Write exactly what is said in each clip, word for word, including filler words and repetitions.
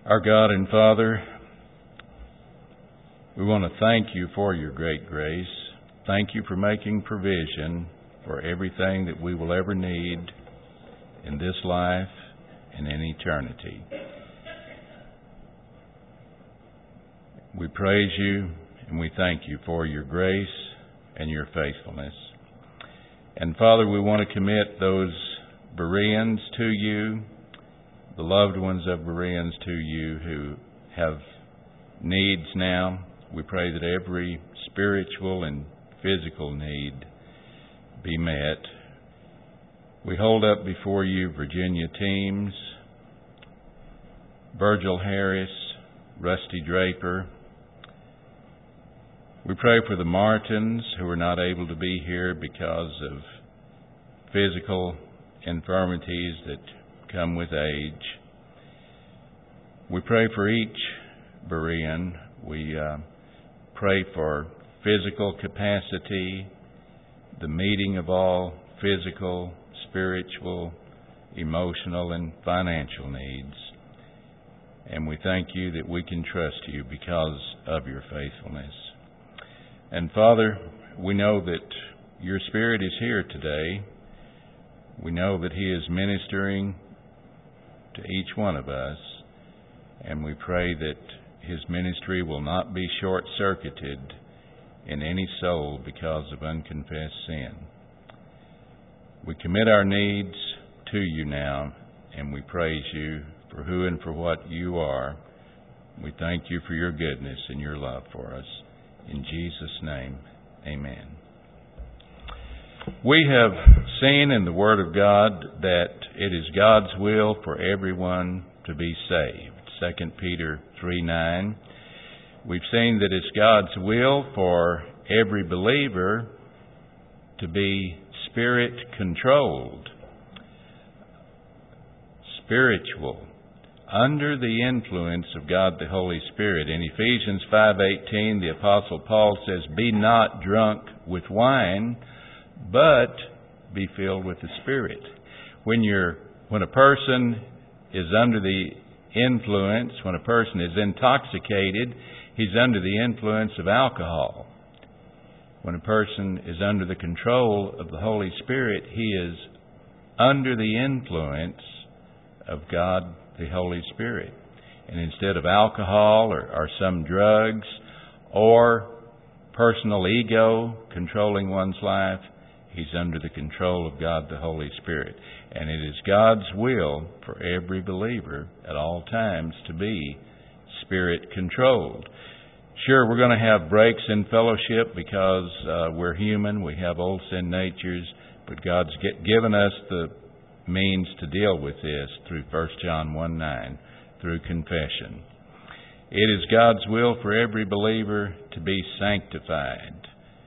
Our God and Father, we want to thank you for your great grace. Thank you for making provision for everything that we will ever need in this life and in eternity. We praise you and we thank you for your grace and your faithfulness. And Father, we want to commit those Bereans to you, the loved ones of Bereans to you who have needs now. We pray that every spiritual and physical need be met. We hold up before you Virginia Teams, Virgil Harris, Rusty Draper. We pray for the Martins who are not able to be here because of physical infirmities that come with age. We pray for each Berean. We uh, pray for physical capacity, the meeting of all physical, spiritual, emotional, and financial needs. And we thank you that we can trust you because of your faithfulness. And Father, we know that your Spirit is here today. We know that He is ministering to each one of us, and we pray that His ministry will not be short-circuited in any soul because of unconfessed sin. We commit our needs to you now, and we praise you for who and for what you are. We thank you for your goodness and your love for us. In Jesus' name, amen. We have seen in the Word of God that it is God's will for everyone to be saved. Second Peter three nine. We've seen that it's God's will for every believer to be Spirit-controlled, spiritual, under the influence of God the Holy Spirit. In Ephesians five eighteen, the Apostle Paul says, "Be not drunk with wine, but be filled with the Spirit." When you're, when a person is under the influence, when a person is intoxicated, he's under the influence of alcohol. When a person is under the control of the Holy Spirit, he is under the influence of God the Holy Spirit. And instead of alcohol or, or some drugs or personal ego controlling one's life, he's under the control of God the Holy Spirit. And it is God's will for every believer at all times to be Spirit-controlled. Sure, we're going to have breaks in fellowship because uh, we're human. We have old sin natures. But God's get, given us the means to deal with this through First John one nine, through confession. It is God's will for every believer to be sanctified.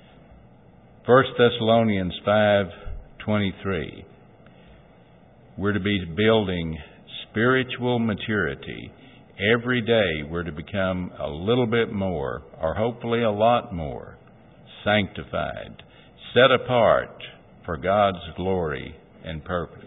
First Thessalonians five twenty-three. We're to be building spiritual maturity. Every day we're to become a little bit more, or hopefully a lot more, sanctified, set apart for God's glory and purpose.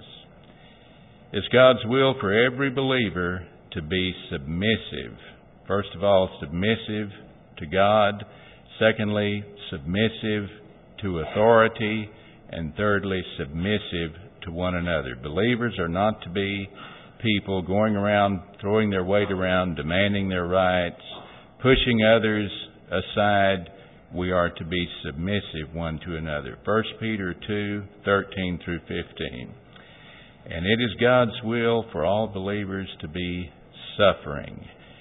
It's God's will for every believer to be submissive. First of all, submissive to God. Secondly, submissive to authority. And thirdly, submissive to one another. Believers are not to be people going around, throwing their weight around, demanding their rights, pushing others aside. We are to be submissive one to another. First Peter two thirteen through fifteen. And it is God's will for all believers to be suffering.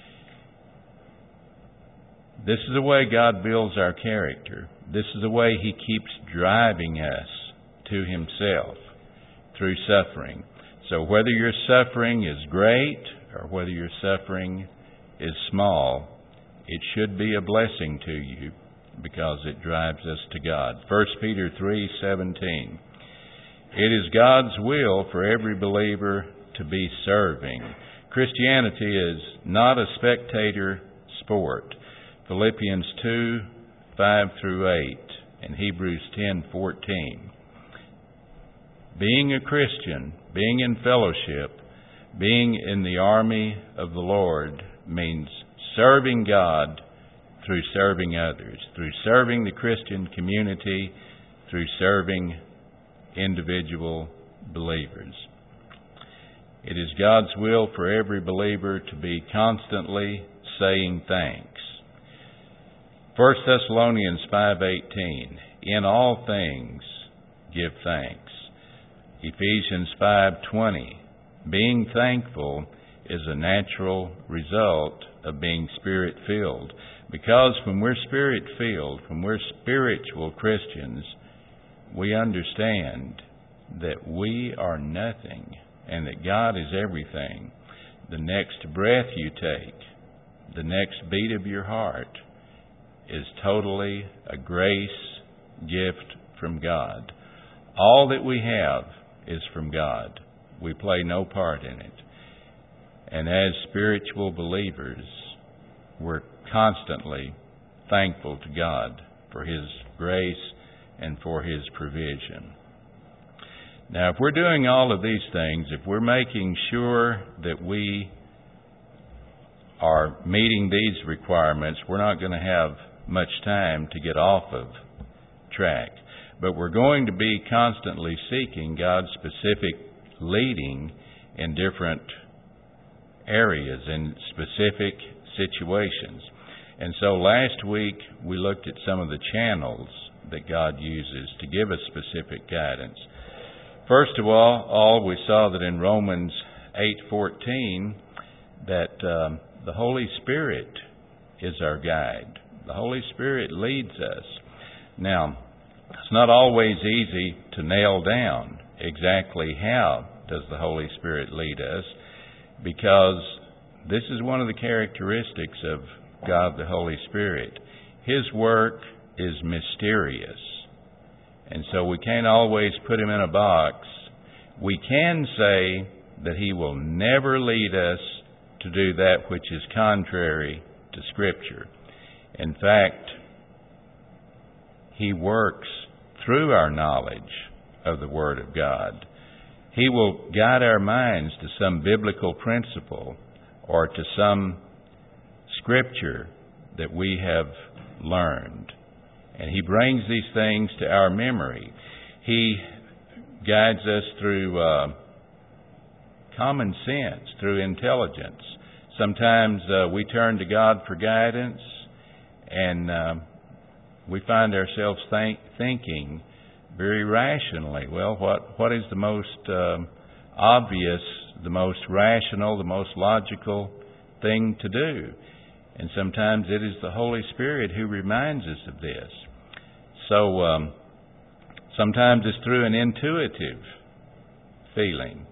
This is the way God builds our character. This is the way He keeps driving us to Himself, through suffering. So whether your suffering is great or whether your suffering is small, it should be a blessing to you because it drives us to God. First Peter three seventeen. It is God's will for every believer to be serving. Christianity is not a spectator sport. Philippians two five through eight and Hebrews ten fourteen. Being a Christian, being in fellowship, Being in the army of the Lord means serving God through serving others, through serving the Christian community, through serving individual believers. It is God's will for every believer to be constantly saying thanks. First Thessalonians five eighteen, in all things give thanks. Ephesians five twenty, being thankful is a natural result of being Spirit-filled. Because when we're Spirit-filled, when we're spiritual Christians, we understand that we are nothing and that God is everything. The next breath you take, the next beat of your heart, is totally a grace gift from God. All that we have is from God. We play no part in it. And as spiritual believers, we're constantly thankful to God for His grace and for His provision. Now, if we're doing all of these things, if we're making sure that we are meeting these requirements, we're not going to have much time to get off of track. But we're going to be constantly seeking God's specific leading in different areas, in specific situations. And so last week we looked at some of the channels that God uses to give us specific guidance. First of all, all we saw that in Romans eight fourteen that um, the Holy Spirit is our guide. The Holy Spirit leads us. Now, it's not always easy to nail down exactly how does the Holy Spirit lead us, because this is one of the characteristics of God the Holy Spirit. His work is mysterious, and so we can't always put Him in a box. We can say that He will never lead us to do that which is contrary to Scripture. In fact, He works through our knowledge of the Word of God. He will guide our minds to some biblical principle or to some Scripture that we have learned. And He brings these things to our memory. He guides us through uh, common sense, through intelligence. Sometimes uh, we turn to God for guidance, and uh, we find ourselves think, thinking very rationally. Well, what what is the most um, obvious, the most rational, the most logical thing to do? And sometimes it is the Holy Spirit who reminds us of this. So um, sometimes it's through an intuitive feeling.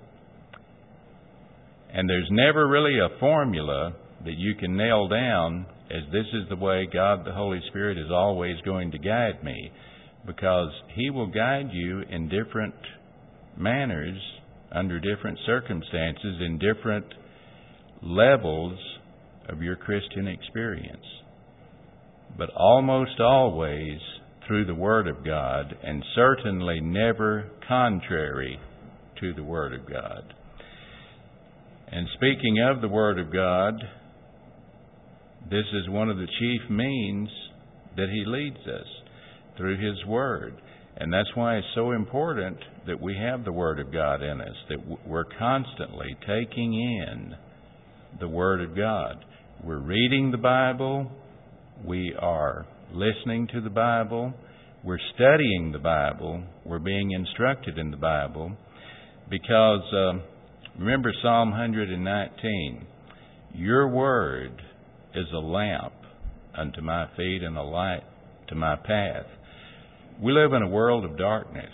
And there's never really a formula that you can nail down as this is the way God the Holy Spirit is always going to guide me, because He will guide you in different manners, under different circumstances, in different levels of your Christian experience. But almost always through the Word of God, and certainly never contrary to the Word of God. And speaking of the Word of God, this is one of the chief means that He leads us, through His Word. And that's why it's so important that we have the Word of God in us, that we're constantly taking in the Word of God. We're reading the Bible, we are listening to the Bible, we're studying the Bible, we're being instructed in the Bible, because uh, remember Psalm one nineteen, your Word is a lamp unto my feet and a light to my path. We live in a world of darkness.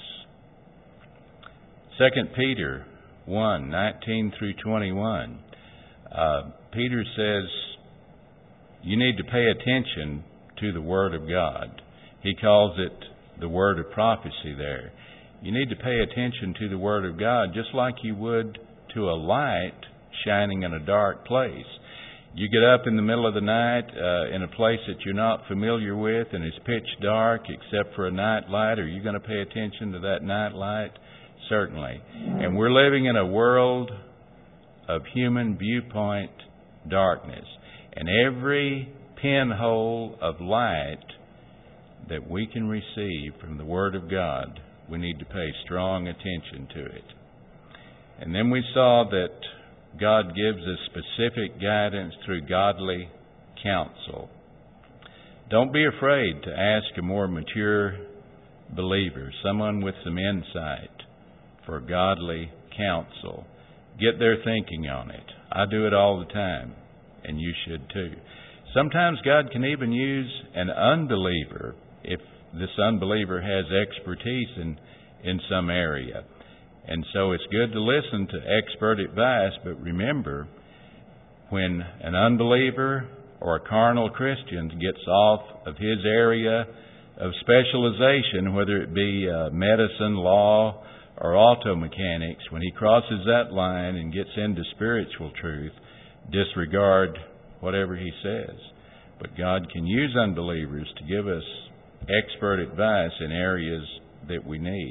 Second Peter one nineteen through twenty-one. Uh, Peter says you need to pay attention to the Word of God. He calls it the word of prophecy there. You need to pay attention to the Word of God just like you would to a light shining in a dark place. You get up in the middle of the night uh, in a place that you're not familiar with and it's pitch dark except for a night light. Are you going to pay attention to that night light? Certainly. And we're living in a world of human viewpoint darkness. And every pinhole of light that we can receive from the Word of God, we need to pay strong attention to it. And then we saw that God gives us specific guidance through godly counsel. Don't be afraid to ask a more mature believer, someone with some insight, for godly counsel. Get their thinking on it. I do it all the time, and you should too. Sometimes God can even use an unbeliever if this unbeliever has expertise in, in some area. And so it's good to listen to expert advice, but remember, when an unbeliever or a carnal Christian gets off of his area of specialization, whether it be uh, medicine, law, or auto mechanics, when he crosses that line and gets into spiritual truth, disregard whatever he says. But God can use unbelievers to give us expert advice in areas that we need.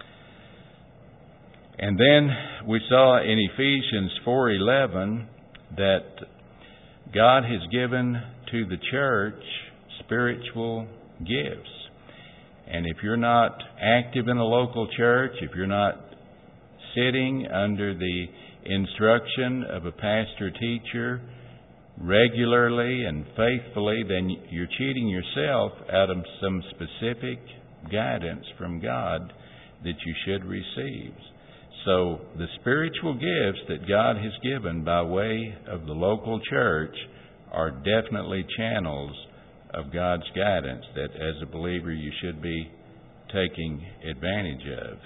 And then we saw in Ephesians four eleven that God has given to the church spiritual gifts. And if you're not active in a local church, if you're not sitting under the instruction of a pastor-teacher regularly and faithfully, then you're cheating yourself out of some specific guidance from God that you should receive. So the spiritual gifts that God has given by way of the local church are definitely channels of God's guidance that as a believer you should be taking advantage of.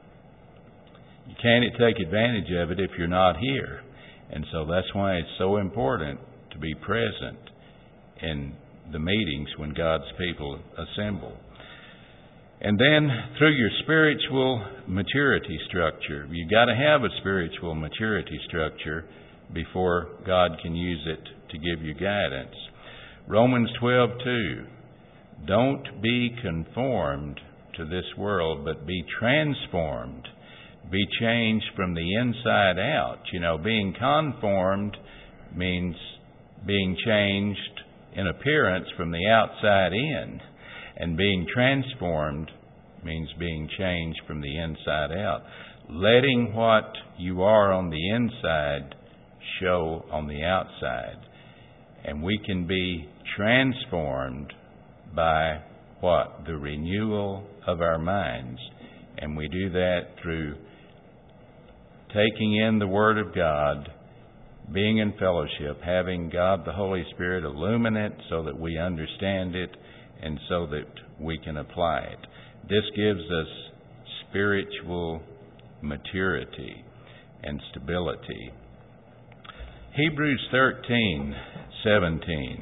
You can't take advantage of it if you're not here. And so that's why it's so important to be present in the meetings when God's people assemble. And then through your spiritual maturity structure, you've got to have a spiritual maturity structure before God can use it to give you guidance. Romans twelve two, don't be conformed to this world, but be transformed. Be changed from the inside out. You know, being conformed means being changed in appearance from the outside in. And being transformed means being changed from the inside out. Letting what you are on the inside show on the outside. And we can be transformed by what? The renewal of our minds. And we do that through taking in the Word of God, being in fellowship, having God the Holy Spirit illumine it so that we understand it and so that we can apply it. This gives us spiritual maturity and stability. Hebrews thirteen seventeen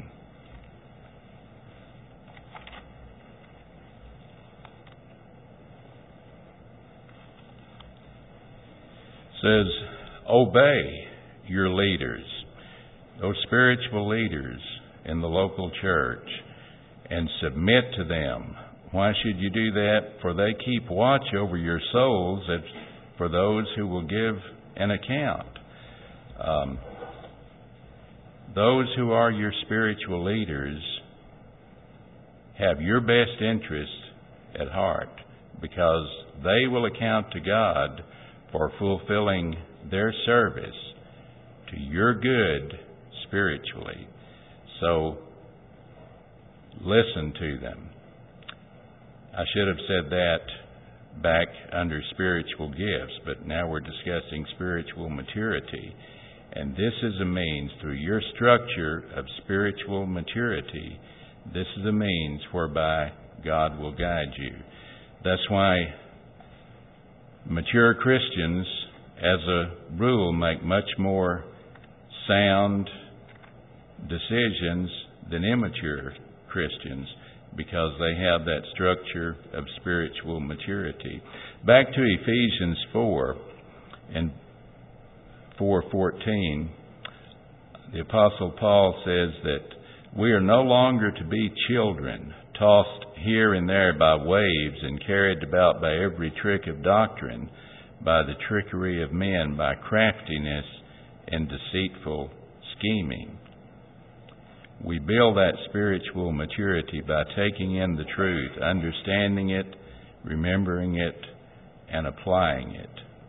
says, obey your leaders, those spiritual leaders in the local church, and submit to them. Why should you do that? For they keep watch over your souls as for those who will give an account. Um, those who are your spiritual leaders have your best interest at heart because they will account to God for fulfilling their service to your good spiritually. So, listen to them. I should have said that back under spiritual gifts, but now we're discussing spiritual maturity. And this is a means, through your structure of spiritual maturity, this is a means whereby God will guide you. That's why mature Christians, as a rule, make much more sound decisions than immature Christians, because they have that structure of spiritual maturity. Back to Ephesians four and four fourteen, the Apostle Paul says that we are no longer to be children, tossed here and there by waves and carried about by every trick of doctrine, by the trickery of men, by craftiness and deceitful scheming. We build that spiritual maturity by taking in the truth, understanding it, remembering it, and applying it.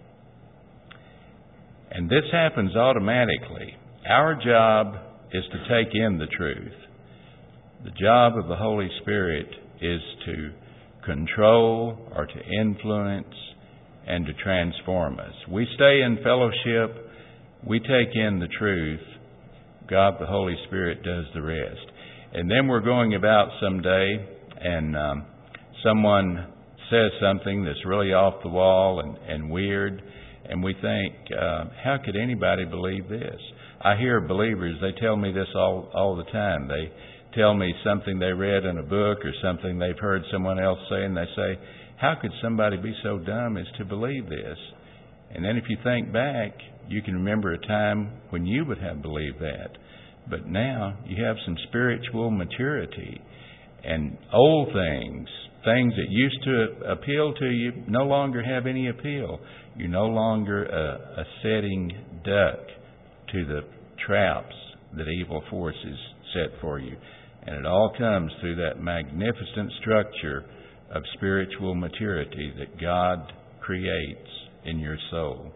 And this happens automatically. Our job is to take in the truth. The job of the Holy Spirit is to control or to influence and to transform us. We stay in fellowship, we take in the truth, God the Holy Spirit does the rest. And then we're going about someday and um, someone says something that's really off the wall and, and weird, and we think, uh, how could anybody believe this? I hear believers, they tell me this all, all the time. They tell me something they read in a book or something they've heard someone else say, and they say, how could somebody be so dumb as to believe this? And then if you think back, you can remember a time when you would have believed that. But now you have some spiritual maturity, and old things, things that used to appeal to you, no longer have any appeal. You're no longer a, a setting duck to the traps that evil forces set for you. And it all comes through that magnificent structure of spiritual maturity that God creates in your soul.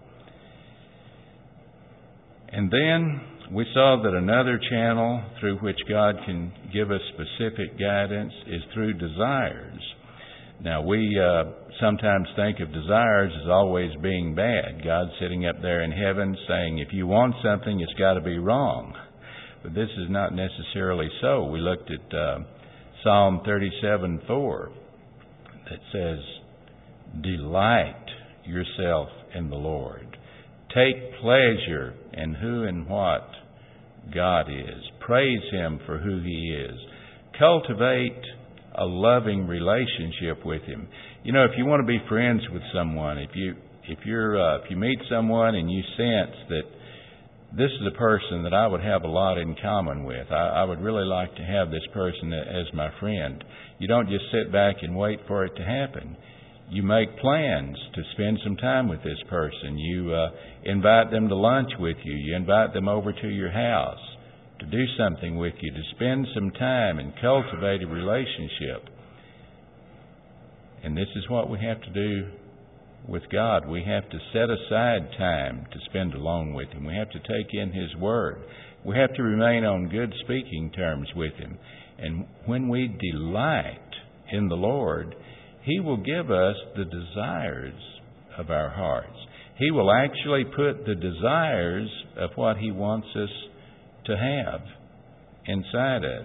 And then we saw that another channel through which God can give us specific guidance is through desires. Now, we uh, sometimes think of desires as always being bad. God's sitting up there in heaven saying, if you want something, it's got to be wrong. But this is not necessarily so. We looked at uh, Psalm thirty-seven four that says, delight yourself in the Lord. Take pleasure in who and what God is. Praise Him for who He is. Cultivate a loving relationship with Him. You know, if you want to be friends with someone, if you if you're uh, if you meet someone and you sense that this is a person that I would have a lot in common with, I, I would really like to have this person as my friend. You don't just sit back and wait for it to happen. You make plans to spend some time with this person. You uh, invite them to lunch with you. You invite them over to your house to do something with you, to spend some time and cultivate a relationship. And this is what we have to do with God. We have to set aside time to spend alone with Him. We have to take in His Word. We have to remain on good speaking terms with Him. And when we delight in the Lord, He will give us the desires of our hearts. He will actually put the desires of what He wants us to have inside us.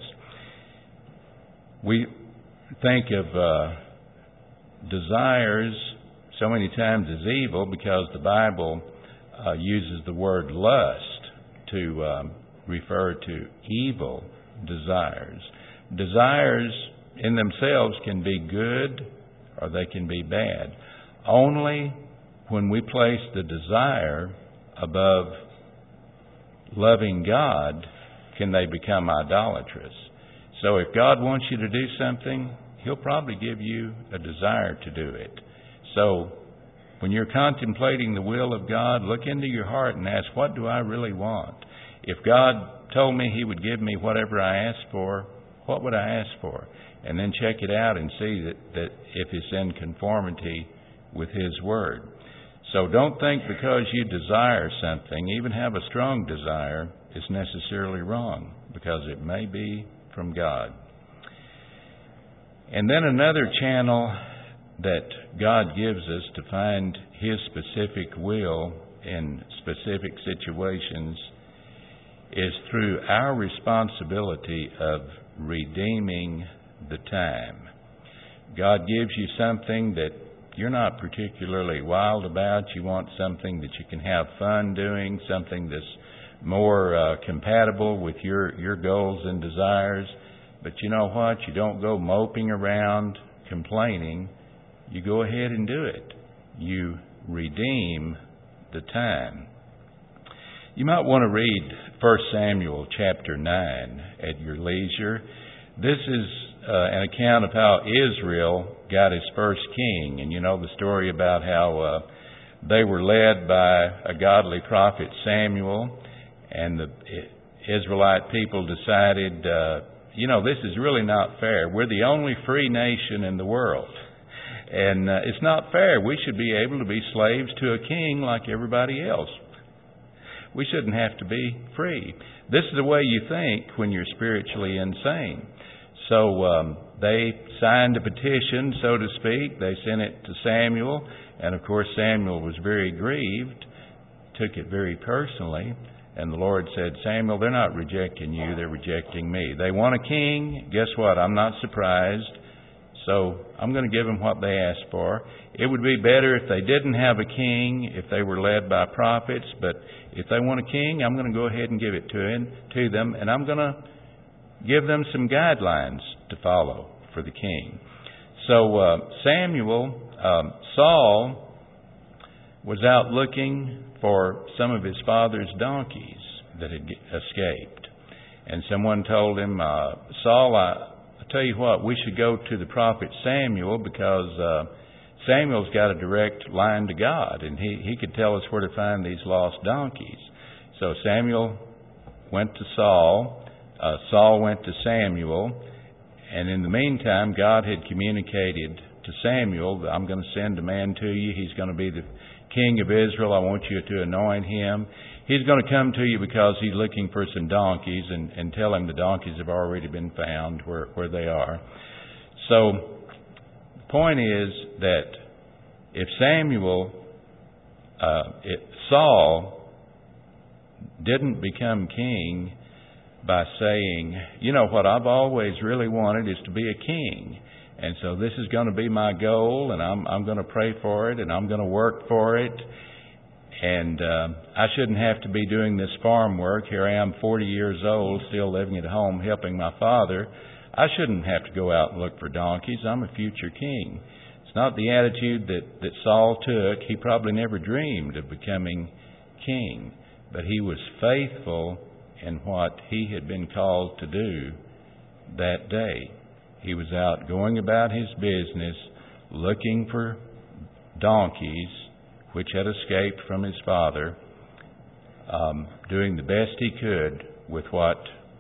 We think of uh, desires so many times as evil because the Bible uh, uses the word lust to um, refer to evil desires. Desires in themselves can be good or they can be bad. Only when we place the desire above loving God can they become idolatrous. So if God wants you to do something, He'll probably give you a desire to do it. So when you're contemplating the will of God, look into your heart and ask, what do I really want? If God told me He would give me whatever I asked for, what would I ask for? And then check it out and see that, that if it's in conformity with His Word. So don't think because you desire something, even have a strong desire, is necessarily wrong, because it may be from God. And then another channel that God gives us to find His specific will in specific situations is through our responsibility of redeeming the time. God gives you something that you're not particularly wild about. You want something that you can have fun doing, something that's more uh, compatible with your, your goals and desires. But you know what? You don't go moping around, complaining. You go ahead and do it. You redeem the time. You might want to read First Samuel chapter nine at your leisure. This is uh, an account of how Israel got his first king. And you know the story about how uh, they were led by a godly prophet, Samuel, and the Israelite people decided, uh, you know, this is really not fair. We're the only free nation in the world. And uh, it's not fair. We should be able to be slaves to a king like everybody else. We shouldn't have to be free. This is the way you think when you're spiritually insane. So um, they signed a petition, so to speak. They sent it to Samuel. And of course, Samuel was very grieved, took it very personally. And the Lord said, Samuel, they're not rejecting you, they're rejecting me. They want a king. Guess what? I'm not surprised. So I'm going to give them what they asked for. It would be better if they didn't have a king, if they were led by prophets. But if they want a king, I'm going to go ahead and give it to him, to them. And I'm going to give them some guidelines to follow for the king. So uh, Samuel, um, Saul was out looking for some of his father's donkeys that had escaped. And someone told him, uh, Saul, I, I tell you what, we should go to the prophet Samuel because uh, Samuel's got a direct line to God, and he, he could tell us where to find these lost donkeys. So Samuel went to Saul. Uh, Saul went to Samuel. And in the meantime, God had communicated to Samuel that I'm going to send a man to you. He's going to be the king of Israel. I want you to anoint him. He's going to come to you because he's looking for some donkeys, and, and tell him the donkeys have already been found where, where they are. So the point is that if Samuel, uh, if Saul didn't become king by saying, you know, what I've always really wanted is to be a king. And so this is going to be my goal, and I'm, I'm going to pray for it, and I'm going to work for it. And uh, I shouldn't have to be doing this farm work. Here I am, forty years old, still living at home, helping my father. I shouldn't have to go out and look for donkeys. I'm a future king. It's not the attitude that, that Saul took. He probably never dreamed of becoming king. But he was faithful in what he had been called to do that day. He was out going about his business, looking for donkeys which had escaped from his father, um, doing the best he could with what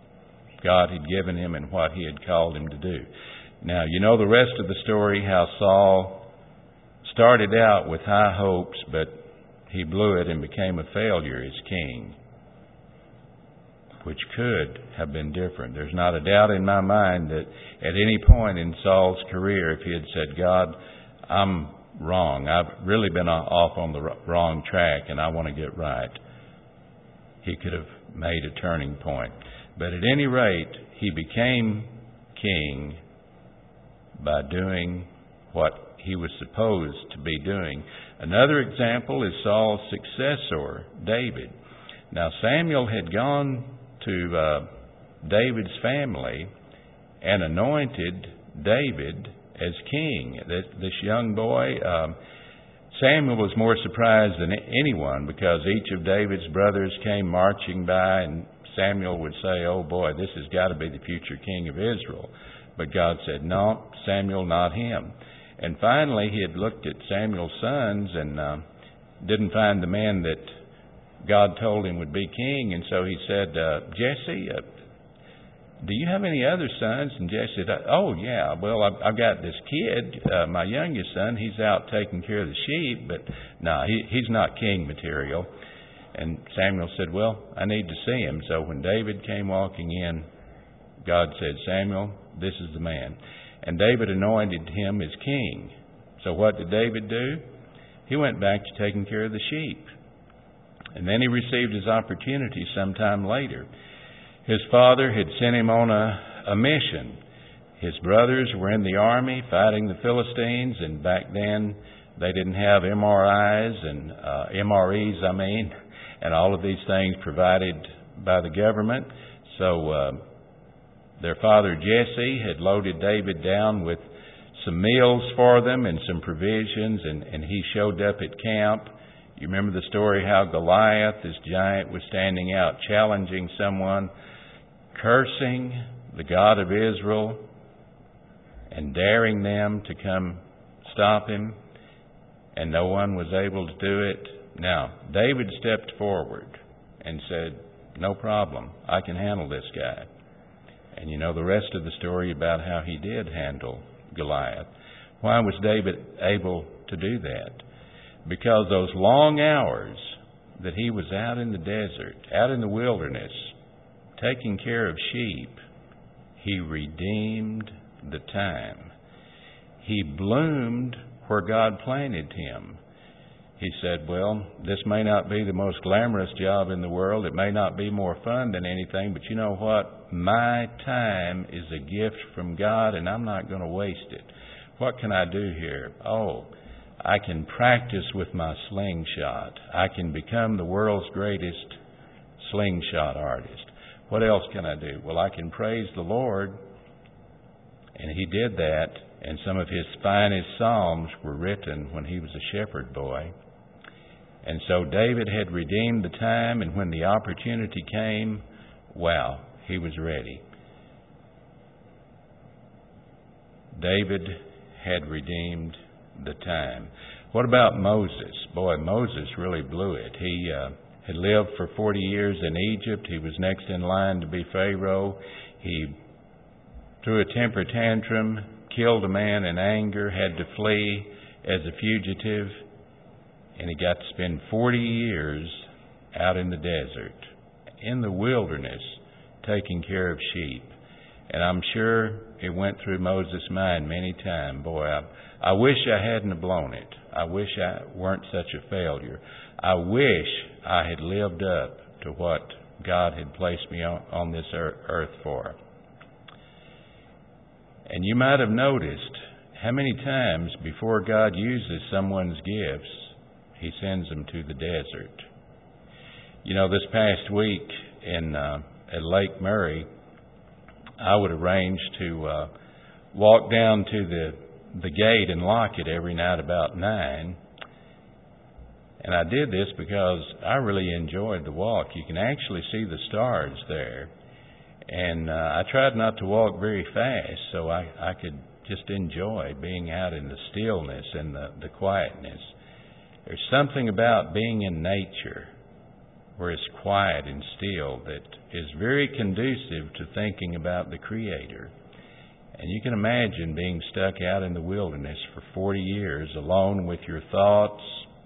God had given him and what he had called him to do. Now, you know the rest of the story, how Saul started out with high hopes, but he blew it and became a failure as king, which could have been different. There's not a doubt in my mind that at any point in Saul's career, if he had said, God, I'm wrong. I've really been off on the wrong track and I want to get right, he could have made a turning point. But at any rate, he became king by doing what he was supposed to be doing. Another example is Saul's successor, David. Now, Samuel had gone to uh, David's family and anointed David as king. This, this young boy, um, Samuel was more surprised than anyone because each of David's brothers came marching by, and Samuel would say, oh boy, this has got to be the future king of Israel. But God said, no, Samuel, not him. And finally, he had looked at Samuel's sons and uh, didn't find the man that God told him would be king. And so he said, uh, Jesse, uh, do you have any other sons? And Jesse said, oh, yeah, well, I've, I've got this kid, uh, my youngest son. He's out taking care of the sheep, but no, he, he's not king material. And Samuel said, well, I need to see him. So when David came walking in, God said, Samuel, this is the man. And David anointed him as king. So what did David do? He went back to taking care of the sheep. And then he received his opportunity sometime later. His father had sent him on a, a mission. His brothers were in the army fighting the Philistines, and back then they didn't have M R Is and uh, M R Es, I mean, and all of these things provided by the government. So uh, their father Jesse had loaded David down with some meals for them and some provisions, and, and he showed up at camp. You remember the story how Goliath, this giant, was standing out challenging someone, cursing the God of Israel and daring them to come stop him. and no one was able to do it. Now, David stepped forward and said, no problem, I can handle this guy. And you know the rest of the story about how he did handle Goliath. Why was David able to do that? Because those long hours that he was out in the desert, out in the wilderness, taking care of sheep, he redeemed the time. He bloomed where God planted him. He said, well, this may not be the most glamorous job in the world. It may not be more fun than anything, but you know what? My time is a gift from God, and I'm not going to waste it. What can I do here? Oh, I can practice with my slingshot. I can become the world's greatest slingshot artist. What else can I do? Well, I can praise the Lord. And he did that, and some of his finest psalms were written when he was a shepherd boy. And so David had redeemed the time, and when the opportunity came, wow, he was ready. David had redeemed the time. What about Moses? Boy, Moses really blew it. He uh, had lived for forty years in Egypt. He was next in line to be Pharaoh. He threw a temper tantrum, killed a man in anger, had to flee as a fugitive, and he got to spend forty years out in the desert, in the wilderness, taking care of sheep. And I'm sure it went through Moses' mind many times, boy, I, I wish I hadn't have blown it. I wish I weren't such a failure. I wish I had lived up to what God had placed me on, on this earth for. And you might have noticed how many times before God uses someone's gifts, He sends them to the desert. You know, this past week in uh, at Lake Murray, I would arrange to uh, walk down to the the gate and lock it every night about nine. And I did this because I really enjoyed the walk. You can actually see the stars there. And uh, I tried not to walk very fast so I, I could just enjoy being out in the stillness and the, the quietness. There's something about being in nature where it's quiet and still that is very conducive to thinking about the Creator. And you can imagine being stuck out in the wilderness for forty years alone with your thoughts,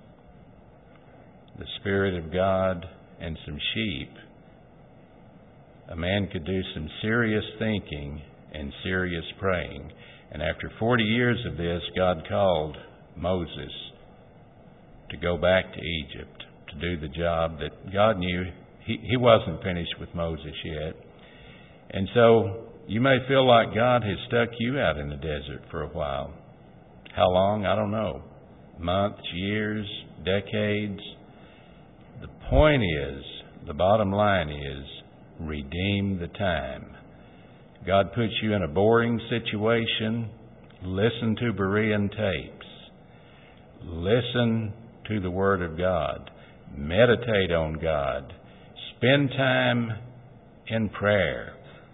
the Spirit of God, and some sheep. A man could do some serious thinking and serious praying. And after forty years of this, God called Moses to go back to Egypt to do the job that God knew he, he wasn't finished with Moses yet. And so you may feel like God has stuck you out in the desert for a while. How long? I don't know. Months, years, decades. The point is, the bottom line is, redeem the time. God puts you in a boring situation. Listen to Berean tapes. Listen to the Word of God. Meditate on God. Spend time in prayer.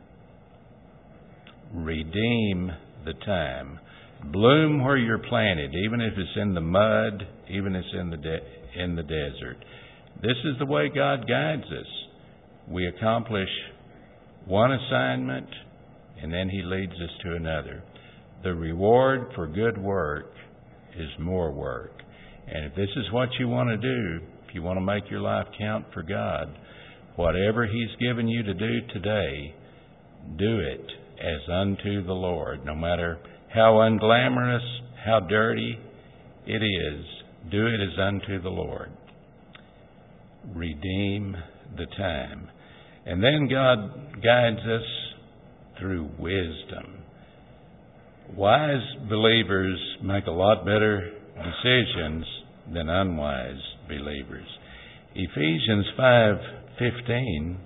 Redeem the time. Bloom where you're planted, even if it's in the mud, even if it's in the de- in the desert. This is the way God guides us. We accomplish one assignment, and then He leads us to another. The reward for good work is more work. And if this is what you want to do, if you want to make your life count for God, whatever He's given you to do today, do it as unto the Lord. No matter how unglamorous, how dirty it is, do it as unto the Lord. Redeem the time. And then God guides us through wisdom. Wise believers make a lot better decisions than unwise believers. Ephesians five fifteen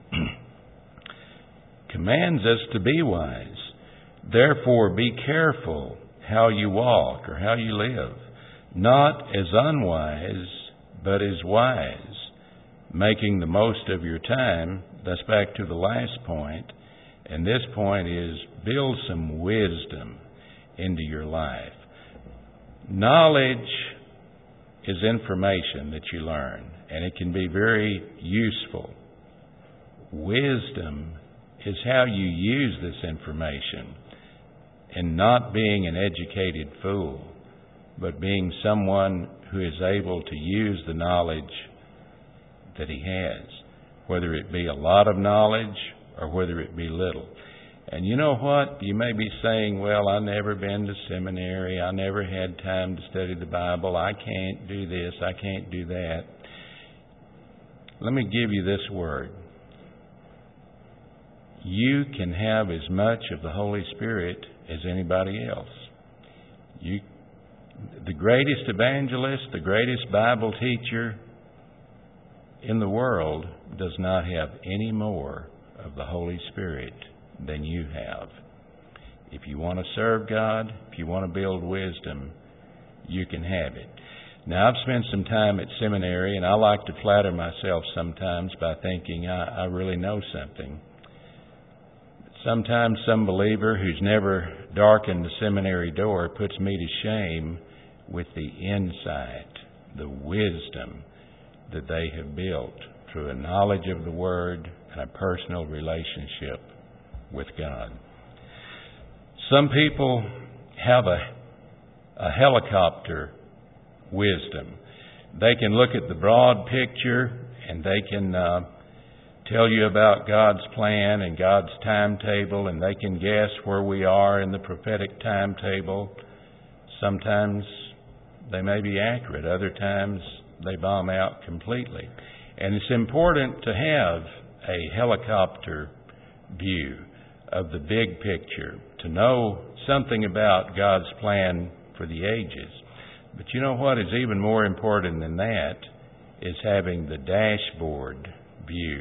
commands us to be wise. Therefore be careful how you walk or how you live, not as unwise, but as wise, making the most of your time. That's back to the last point. And this point is, build some wisdom into your life. Knowledge is information that you learn, and it can be very useful. Wisdom is how you use this information, and not being an educated fool, but being someone who is able to use the knowledge that he has, whether it be a lot of knowledge or whether it be little. And you know what? You may be saying, well, I've never been to seminary. I never had time to study the Bible. I can't do this. I can't do that. Let me give you this word. You can have as much of the Holy Spirit as anybody else. You, the greatest evangelist, the greatest Bible teacher in the world does not have any more of the Holy Spirit than you have. If you want to serve God, if you want to build wisdom, you can have it. Now, I've spent some time at seminary, and I like to flatter myself sometimes by thinking I, I really know something. Sometimes some believer who's never darkened the seminary door puts me to shame with the insight, the wisdom that they have built through a knowledge of the Word and a personal relationship with God. Some people have a, a helicopter wisdom. They can look at the broad picture and they can uh, tell you about God's plan and God's timetable, and they can guess where we are in the prophetic timetable. Sometimes they may be accurate. Other times they bomb out completely. And it's important to have a helicopter view of the big picture, to know something about God's plan for the ages. But you know what is even more important than that is having the dashboard view.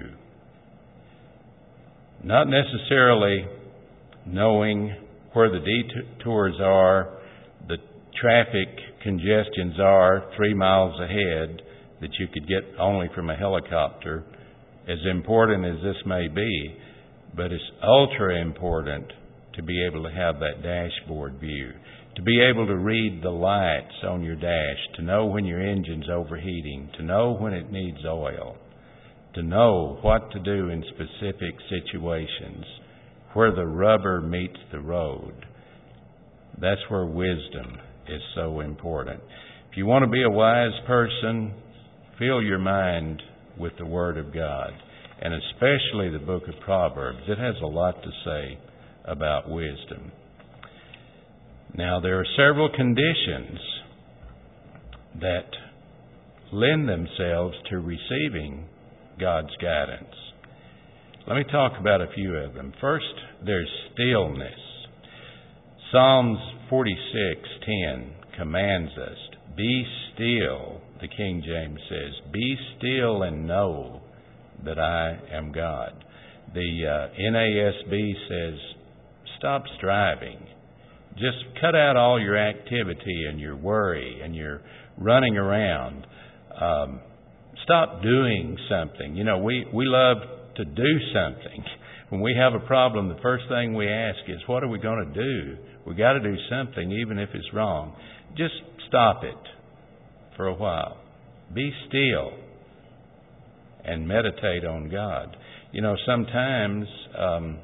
Not necessarily knowing where the detours are, the traffic congestions are three miles ahead that you could get only from a helicopter, as important as this may be, but it's ultra important to be able to have that dashboard view, to be able to read the lights on your dash, to know when your engine's overheating, to know when it needs oil, to know what to do in specific situations, where the rubber meets the road. That's where wisdom is so important. If you want to be a wise person, fill your mind with the Word of God, and especially the book of Proverbs. It has a lot to say about wisdom. Now, there are several conditions that lend themselves to receiving God's guidance. Let me talk about a few of them. First, there's stillness. Psalms forty-six ten commands us, be still, the King James says, be still and know that I am God. The uh, N A S B says, stop striving. Just cut out all your activity and your worry and your running around. Um, stop doing something. You know, we, we love to do something. When we have a problem, the first thing we ask is, what are we going to do? We've got to do something, even if it's wrong. Just stop it for a while. Be still and meditate on God. You know, sometimes um,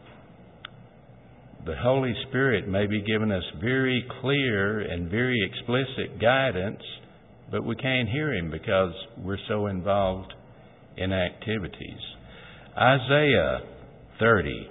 the Holy Spirit may be giving us very clear and very explicit guidance, but we can't hear Him because we're so involved in activities. Isaiah thirty.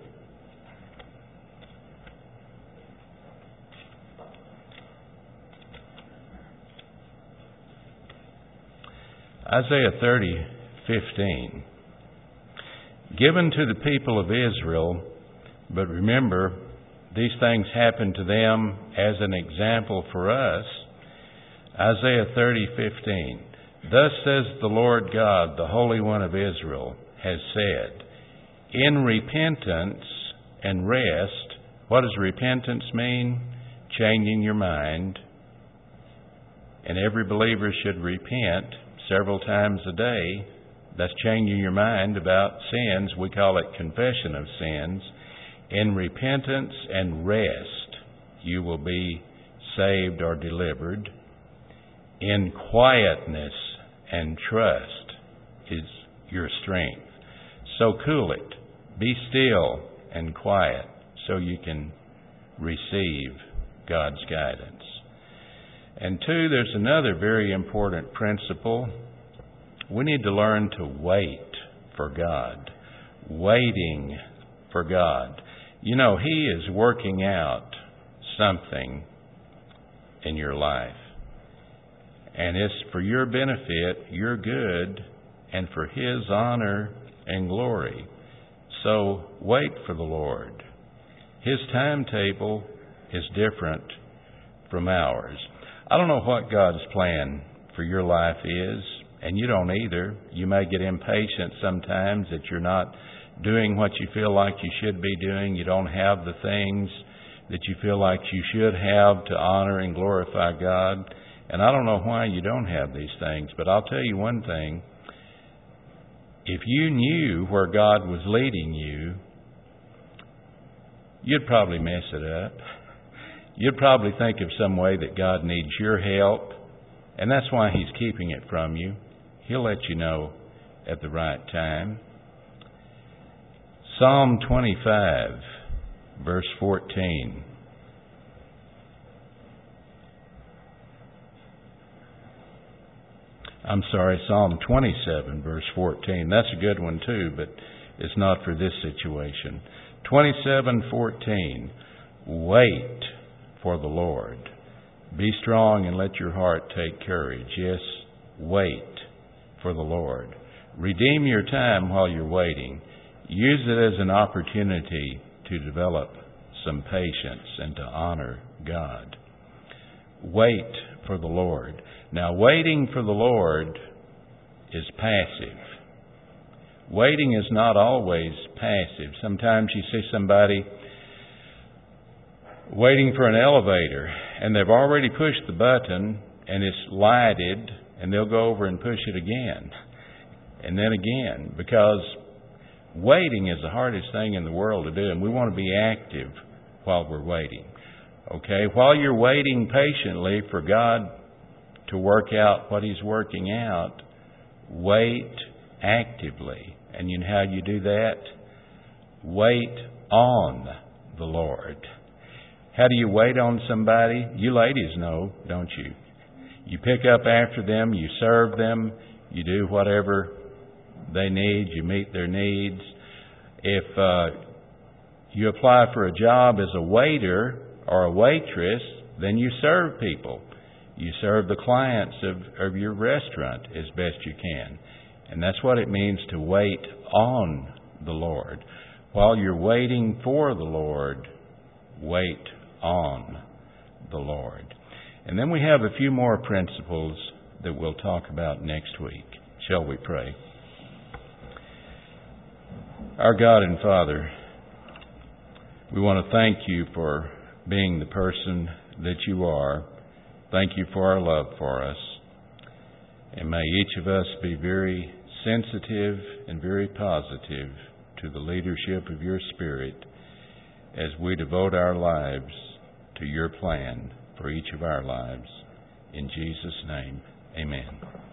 Isaiah thirty, fifteen. Given to the people of Israel, but remember, these things happened to them as an example for us. Isaiah thirty, fifteen. Thus says the Lord God, the Holy One of Israel, has said, in repentance and rest. What does repentance mean? Changing your mind. And every believer should repent several times a day. That's changing your mind about sins. We call it confession of sins. In repentance and rest, you will be saved or delivered. in quietness and trust is your strength. So cool it. Be still and quiet so you can receive God's guidance. And two, there's another very important principle. We need to learn to wait for God. Waiting for God. You know, He is working out something in your life. And it's for your benefit, your good, and for His honor and glory. So wait for the Lord. His timetable is different from ours. I don't know what God's plan for your life is, and you don't either. You may get impatient sometimes that you're not doing what you feel like you should be doing. You don't have the things that you feel like you should have to honor and glorify God. And I don't know why you don't have these things, but I'll tell you one thing. If you knew where God was leading you, you'd probably mess it up. You'd probably think of some way that God needs your help, and that's why He's keeping it from you. He'll let you know at the right time. Psalm twenty-five, verse fourteen. I'm sorry, Psalm twenty-seven, verse fourteen. That's a good one too, but it's not for this situation. twenty-seven fourteen. Wait for the Lord. Be strong and let your heart take courage. Yes, wait for the Lord. Redeem your time while you're waiting. Use it as an opportunity to develop some patience and to honor God. Wait for the Lord. Now, waiting for the Lord is passive. Waiting is not always passive. Sometimes you see somebody waiting for an elevator, and they've already pushed the button, and it's lighted, and they'll go over and push it again, and then again, because waiting is the hardest thing in the world to do, and we want to be active while we're waiting. Okay? While you're waiting patiently for God to work out what He's working out, wait actively. And you know how you do that? Wait on the Lord. How do you wait on somebody? You ladies know, don't you? You pick up after them, you serve them, you do whatever they need, you meet their needs. If uh, you apply for a job as a waiter or a waitress, then you serve people. You serve the clients of, of your restaurant as best you can. And that's what it means to wait on the Lord. While you're waiting for the Lord, wait on the Lord. And then we have a few more principles that we'll talk about next week. Shall we pray? Our God and Father, we want to thank You for being the person that You are. Thank You for our love for us. And may each of us be very sensitive and very positive to the leadership of Your Spirit as we devote our lives to Your plan for each of our lives. In Jesus' name, amen.